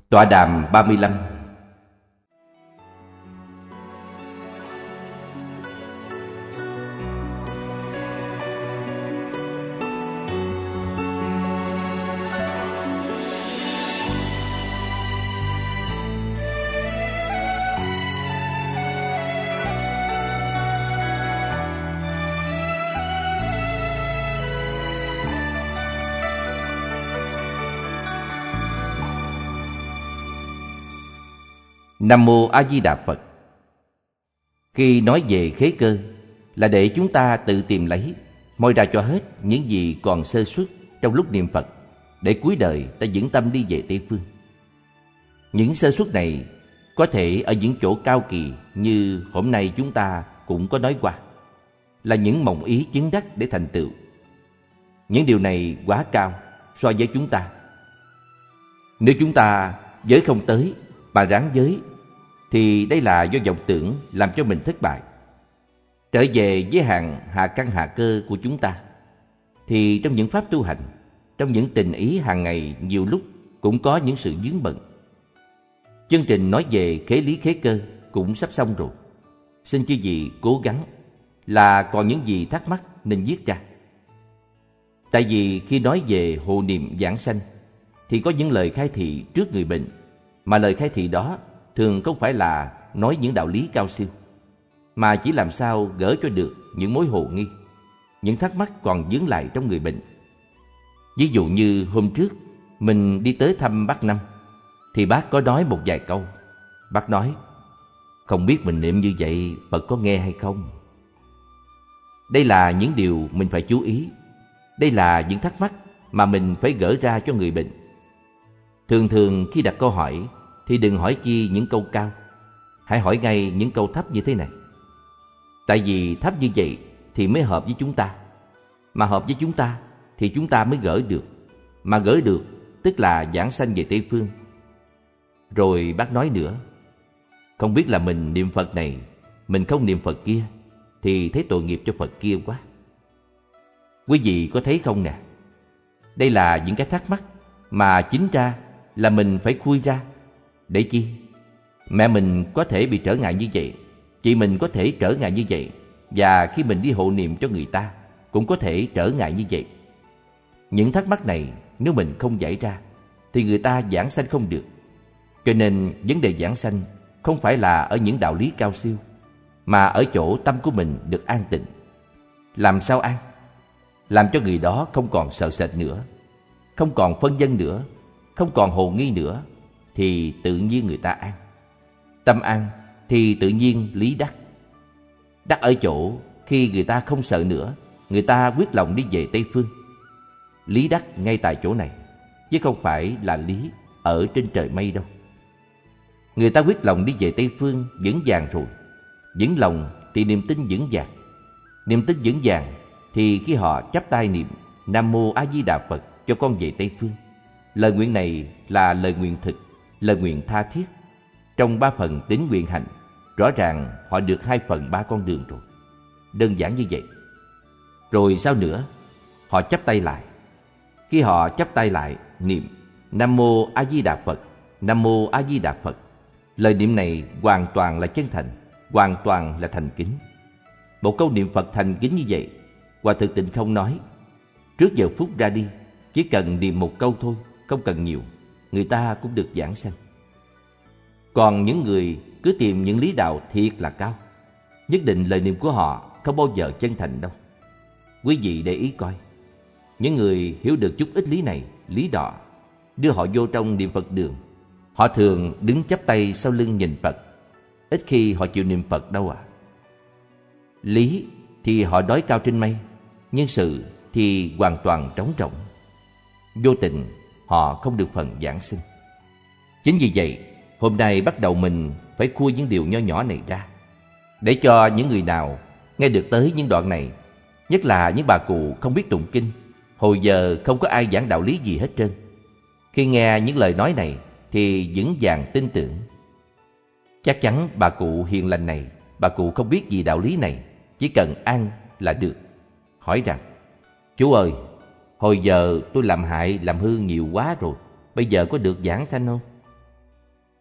Tọa đàm 35. Nam Mô A Di Đà Phật. Khi nói về khế cơ là để chúng ta tự tìm lấy, moi ra cho hết những gì còn sơ suất trong lúc niệm Phật, để cuối đời ta vững tâm đi về Tây Phương. Những sơ suất này có thể ở những chỗ cao kỳ như hôm nay chúng ta cũng có nói qua, là những mộng ý chứng đắc để thành tựu. Những điều này quá cao so với chúng ta. Nếu chúng ta giới không tới mà ráng giới, thì đây là do vọng tưởng làm cho mình thất bại. Trở về với hàng hạ căn hạ cơ của chúng ta, thì trong những pháp tu hành, trong những tình ý hàng ngày, nhiều lúc cũng có những sự vướng bận. Chương trình nói về khế lý khế cơ cũng sắp xong rồi. Xin chư vị cố gắng, là còn những gì thắc mắc nên viết ra. Tại vì khi nói về hộ niệm giảng sanh, thì có những lời khai thị trước người bệnh, mà lời khai thị đó thường không phải là nói những đạo lý cao siêu, mà chỉ làm sao gỡ cho được những mối hồ nghi, những thắc mắc còn vướng lại trong người bệnh. Ví dụ như hôm trước mình đi tới thăm bác Năm, thì bác có nói một vài câu. Bác nói, không biết mình niệm như vậy Phật có nghe hay không? Đây là những điều mình phải chú ý. Đây là những thắc mắc mà mình phải gỡ ra cho người bệnh. Thường thường khi đặt câu hỏi thì đừng hỏi chi những câu cao, hãy hỏi ngay những câu thấp như thế này. Tại vì thấp như vậy thì mới hợp với chúng ta, mà hợp với chúng ta thì chúng ta mới gỡ được, mà gỡ được tức là giảng sanh về Tây Phương. Rồi bác nói nữa, không biết là mình niệm Phật này, mình không niệm Phật kia, thì thấy tội nghiệp cho Phật kia quá. Quý vị có thấy không nè? Đây là những cái thắc mắc mà chính ra là mình phải khui ra. Để chi? Mẹ mình có thể bị trở ngại như vậy, chị mình có thể trở ngại như vậy, và khi mình đi hộ niệm cho người ta cũng có thể trở ngại như vậy. Những thắc mắc này nếu mình không giải ra thì người ta giảng sanh không được. Cho nên vấn đề giảng sanh không phải là ở những đạo lý cao siêu, mà ở chỗ tâm của mình được an tịnh. Làm sao an? Làm cho người đó không còn sợ sệt nữa, không còn phân vân nữa, không còn hồ nghi nữa, thì tự nhiên người ta an. Tâm an thì tự nhiên lý đắc. Đắc ở chỗ khi người ta không sợ nữa, người ta quyết lòng đi về Tây Phương. Lý đắc ngay tại chỗ này, chứ không phải là lý ở trên trời mây đâu. Người ta quyết lòng đi về Tây Phương vững vàng rồi. Vững lòng thì niềm tin vững vàng. Niềm tin vững vàng thì khi họ chắp tay niệm Nam Mô A Di Đà Phật cho con về Tây Phương, lời nguyện này là lời nguyện thực, lời nguyện tha thiết. Trong 3 phần tín nguyện hành, rõ ràng họ được 2/3 con đường rồi. Đơn giản như vậy. Rồi sao nữa? Họ chắp tay lại. Khi họ chắp tay lại niệm Nam Mô A Di Đà Phật, Nam Mô A Di Đà Phật, lời niệm này hoàn toàn là chân thành, hoàn toàn là thành kính. Một câu niệm Phật thành kính như vậy, Hòa Thượng Tịnh Không nói, trước giờ phút ra đi, chỉ cần niệm một câu thôi, không cần nhiều, người ta cũng được giảng sanh. Còn những người cứ tìm những lý đạo thiệt là cao, nhất định lời niệm của họ không bao giờ chân thành đâu. Quý vị để ý coi, những người hiểu được chút ít lý này, lý đọ, đưa họ vô trong niệm Phật đường, họ thường đứng chắp tay sau lưng nhìn Phật, ít khi họ chịu niệm Phật đâu à. Lý thì họ đói cao trên mây, nhưng sự thì hoàn toàn trống rỗng. Vô tình họ không được phần giảng sinh. Chính vì vậy, hôm nay bắt đầu mình phải khui những điều nho nhỏ này ra, để cho những người nào nghe được tới những đoạn này, nhất là những bà cụ không biết tụng kinh, hồi giờ không có ai giảng đạo lý gì hết trơn, khi nghe những lời nói này thì vững vàng tin tưởng. Chắc chắn bà cụ hiền lành này, bà cụ không biết gì đạo lý này, chỉ cần ăn là được. Hỏi rằng, chú ơi, hồi giờ tôi làm hại làm hư nhiều quá rồi, bây giờ có được giảng sanh không?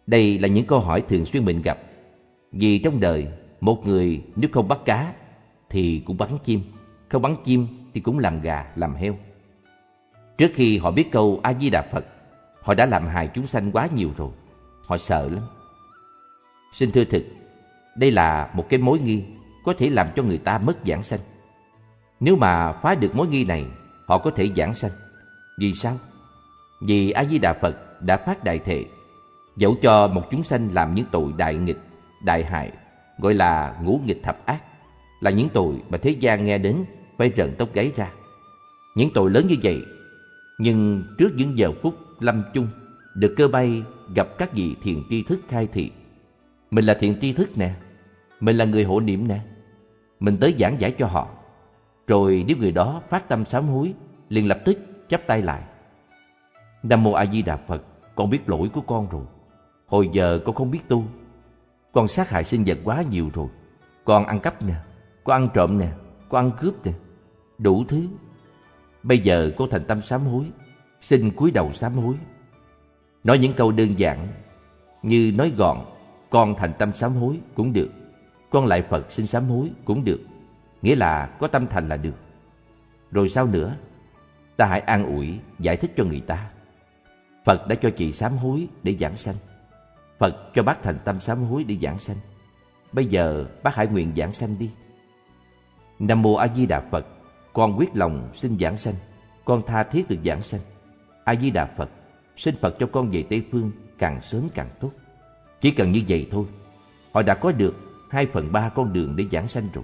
Đây là những câu hỏi thường xuyên mình gặp. Vì trong đời, một người nếu không bắt cá thì cũng bắn chim, không bắn chim thì cũng làm gà, làm heo. Trước khi họ biết câu A-di-đà Phật, họ đã làm hại chúng sanh quá nhiều rồi. Họ sợ lắm. Xin thưa thực, đây là một cái mối nghi có thể làm cho người ta mất giảng sanh. Nếu mà phá được mối nghi này, họ có thể giảng sanh. Vì sao? Vì A-di-đà Phật đã phát đại thệ, dẫu cho một chúng sanh làm những tội đại nghịch, đại hại, gọi là ngũ nghịch thập ác, là những tội mà thế gian nghe đến phải rợn tóc gáy ra. Những tội lớn như vậy, nhưng trước những giờ phút lâm chung, được cơ bay gặp các vị thiền tri thức khai thị. Mình là thiền tri thức nè, mình là người hộ niệm nè. Mình tới giảng giải cho họ. Rồi nếu người đó phát tâm sám hối, liền lập tức chắp tay lại. Nam Mô A Di Đà Phật, con biết lỗi của con rồi. Hồi giờ con không biết tu. Con sát hại sinh vật quá nhiều rồi. Con ăn cắp nè, con ăn trộm nè, con ăn cướp nè, đủ thứ. Bây giờ con thành tâm sám hối, xin cúi đầu sám hối. Nói những câu đơn giản, như nói gọn, con thành tâm sám hối cũng được. Con lại Phật xin sám hối cũng được. Nghĩa là có tâm thành là được. Rồi sao nữa? Ta hãy an ủi, giải thích cho người ta. Phật đã cho chị sám hối để giảng sanh. Phật cho bác thành tâm sám hối để giảng sanh. Bây giờ bác hãy nguyện giảng sanh đi. Nam Mô A Di Đà Phật, con quyết lòng xin giảng sanh. Con tha thiết được giảng sanh. A Di Đà Phật, xin Phật cho con về Tây Phương càng sớm càng tốt. Chỉ cần như vậy thôi, họ đã có được 2/3 con đường để giảng sanh rồi.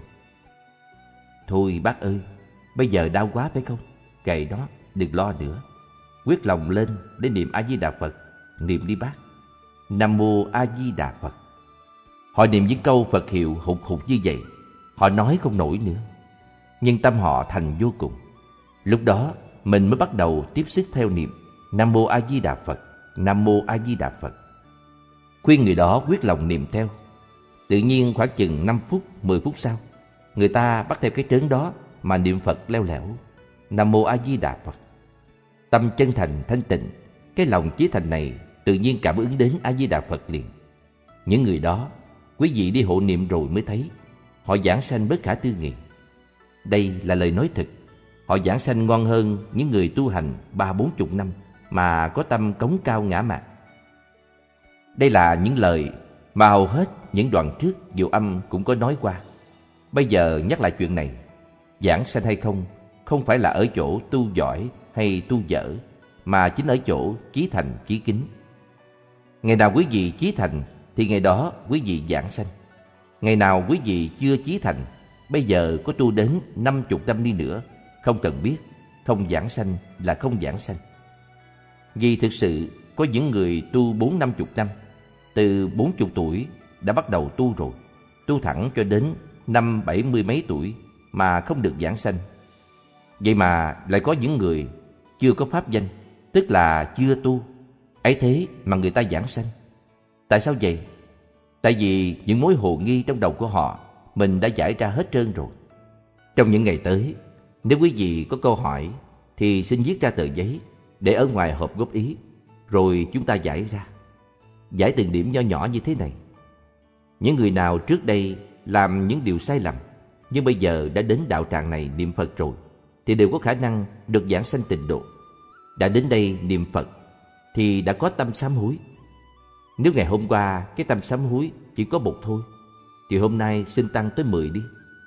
Thôi bác ơi, bây giờ đau quá phải không? Kệ đó, đừng lo nữa. Quyết lòng lên để niệm A Di Đà Phật. Niệm đi bác. Nam Mô A Di Đà Phật. Họ niệm những câu Phật hiệu hụt hụt như vậy, họ nói không nổi nữa, nhưng tâm họ thành vô cùng. Lúc đó mình mới bắt đầu tiếp sức theo niệm Nam Mô A Di Đà Phật, Nam Mô A Di Đà Phật. Khuyên người đó quyết lòng niệm theo. Tự nhiên khoảng chừng 5 phút, 10 phút sau, người ta bắt theo cái trớn đó mà niệm Phật leo lẻo Nam Mô A Di Đà Phật. Tâm chân thành thanh tịnh, cái lòng chí thành này tự nhiên cảm ứng đến A Di Đà Phật liền. Những người đó, quý vị đi hộ niệm rồi mới thấy, họ giảng sanh bất khả tư nghị. Đây là lời nói thật. Họ giảng sanh ngon hơn những người tu hành 30-40 năm mà có tâm cống cao ngã mạn. Đây là những lời mà hầu hết những đoạn trước Diệu Âm cũng có nói qua. Bây giờ nhắc lại chuyện này. Giảng sanh hay không, không phải là ở chỗ tu giỏi hay tu dở, mà chính ở chỗ chí thành chí kính. Ngày nào quý vị chí thành thì ngày đó quý vị giảng sanh. Ngày nào quý vị chưa chí thành, bây giờ có tu đến 50 năm đi nữa, không cần biết, không giảng sanh là không giảng sanh. Vì thực sự có những người tu 40-50 năm, từ 40 tuổi đã bắt đầu tu rồi, tu thẳng cho đến 50-70 mấy tuổi mà không được giảng sanh. Vậy mà lại có những người chưa có pháp danh, tức là chưa tu, ấy thế mà người ta giảng sanh. Tại sao vậy? Tại vì những mối hồ nghi trong đầu của họ mình đã giải ra hết trơn rồi. Trong những ngày tới, nếu quý vị có câu hỏi thì xin viết ra tờ giấy để ở ngoài hộp góp ý, rồi chúng ta giải ra. Giải từng điểm nho nhỏ như thế này. Những người nào trước đây làm những điều sai lầm, nhưng bây giờ đã đến đạo tràng này niệm Phật rồi, thì đều có khả năng được giảng sanh tịnh độ. Đã đến đây niệm Phật thì đã có tâm sám hối. Nếu ngày hôm qua cái tâm sám hối chỉ có 1 thôi, thì hôm nay xin tăng tới 10 đi.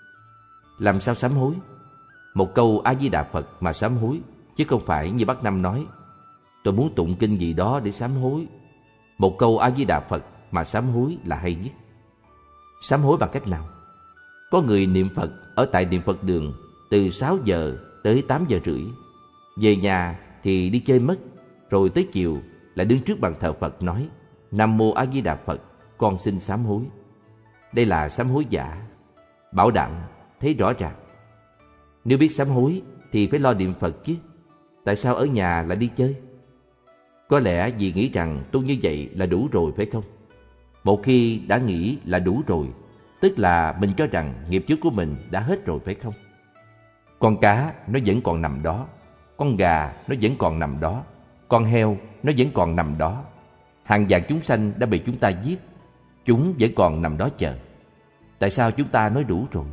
Làm sao sám hối? Một câu A Di Đà Phật mà sám hối, chứ không phải như bác Năm nói tôi muốn tụng kinh gì đó để sám hối. Một câu A Di Đà Phật mà sám hối là hay nhất. Sám hối bằng cách nào? Có người niệm Phật ở tại niệm Phật đường từ 6 giờ tới 8 giờ rưỡi. Về nhà thì đi chơi mất, rồi tới chiều lại đứng trước bàn thờ Phật nói Nam Mô A Di Đà Phật, con xin sám hối. Đây là sám hối giả, bảo đảm thấy rõ ràng. Nếu biết sám hối thì phải lo niệm Phật chứ. Tại sao ở nhà lại đi chơi? Có lẽ vì nghĩ rằng tu như vậy là đủ rồi phải không? Một khi đã nghĩ là đủ rồi, tức là mình cho rằng nghiệp trước của mình đã hết rồi phải không? Con cá nó vẫn còn nằm đó, con gà nó vẫn còn nằm đó, con heo nó vẫn còn nằm đó. Hàng vạn chúng sanh đã bị chúng ta giết, chúng vẫn còn nằm đó chờ. Tại sao chúng ta nói đủ rồi?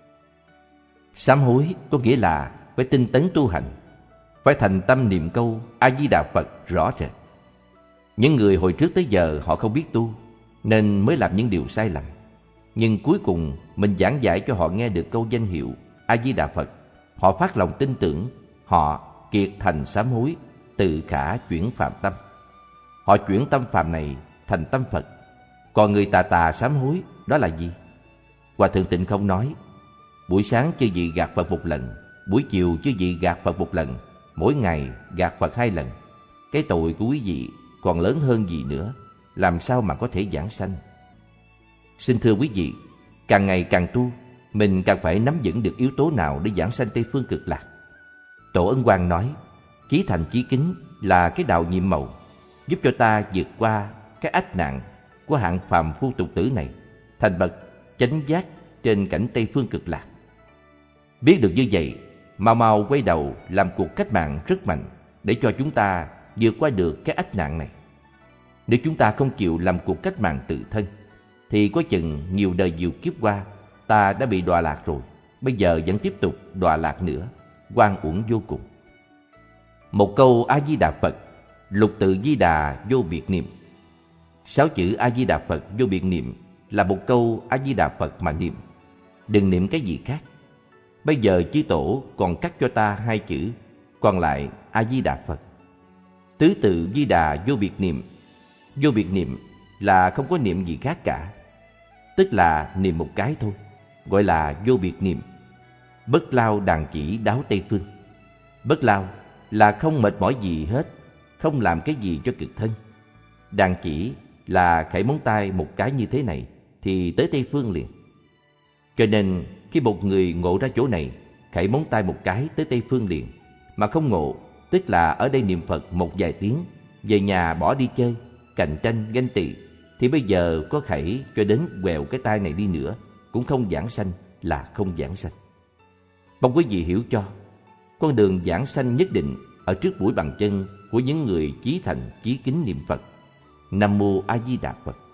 Sám hối có nghĩa là phải tinh tấn tu hành, phải thành tâm niệm câu A-di-đà Phật rõ rệt. Những người hồi trước tới giờ họ không biết tu, nên mới làm những điều sai lầm. Nhưng cuối cùng mình giảng giải cho họ nghe được câu danh hiệu A-di-đà Phật. Họ phát lòng tin tưởng, họ kiệt thành sám hối, tự khả chuyển phạm tâm. Họ chuyển tâm phạm này thành tâm Phật. Còn người tà tà sám hối đó là gì? Hòa Thượng Tịnh Không nói, buổi sáng chư vị gạt Phật một lần, buổi chiều chư vị gạt Phật một lần, mỗi ngày gạt Phật 2 lần. Cái tội của quý vị còn lớn hơn gì nữa, làm sao mà có thể giảng sanh? Xin thưa quý vị, càng ngày càng tu, mình càng phải nắm vững được yếu tố nào để giảng sanh Tây Phương Cực Lạc. Tổ Ân Quang nói, chí thành chí kính là cái đạo nhiệm màu, giúp cho ta vượt qua cái ách nạn của hạng phàm phu tục tử này, thành bậc chánh giác trên cảnh Tây Phương Cực Lạc. Biết được như vậy, mau mau quay đầu làm cuộc cách mạng rất mạnh để cho chúng ta vượt qua được cái ách nạn này. Nếu chúng ta không chịu làm cuộc cách mạng tự thân, thì có chừng nhiều đời nhiều kiếp qua ta đã bị đọa lạc rồi, bây giờ vẫn tiếp tục đọa lạc nữa, oan uổng vô cùng. Một câu A-di-đà Phật, lục tự Di Đà vô biệt niệm. 6 chữ A-di-đà Phật vô biệt niệm là một câu A-di-đà Phật mà niệm, đừng niệm cái gì khác. Bây giờ chư tổ còn cắt cho ta 2 chữ, còn lại A-di-đà Phật. Tứ tự Di Đà vô biệt niệm. Vô biệt niệm là không có niệm gì khác cả, tức là niệm một cái thôi, gọi là vô biệt niệm. Bất lao đàn chỉ đáo Tây Phương. Bất lao là không mệt mỏi gì hết, không làm cái gì cho cực thân. Đàn chỉ là khẩy móng tay một cái như thế này thì tới Tây Phương liền. Cho nên khi một người ngộ ra chỗ này, khẩy móng tay một cái tới Tây Phương liền, mà không ngộ, tức là ở đây niệm Phật một vài tiếng, về nhà bỏ đi chơi, cạnh tranh ganh tị, thì bây giờ có khẩy cho đến quẹo cái tay này đi nữa cũng không giảng sanh, là không giảng sanh. Mong quý vị hiểu cho, con đường giảng sanh nhất định ở trước mũi bàn chân của những người chí thành chí kính niệm Phật. Nam mô A Di Đà Phật.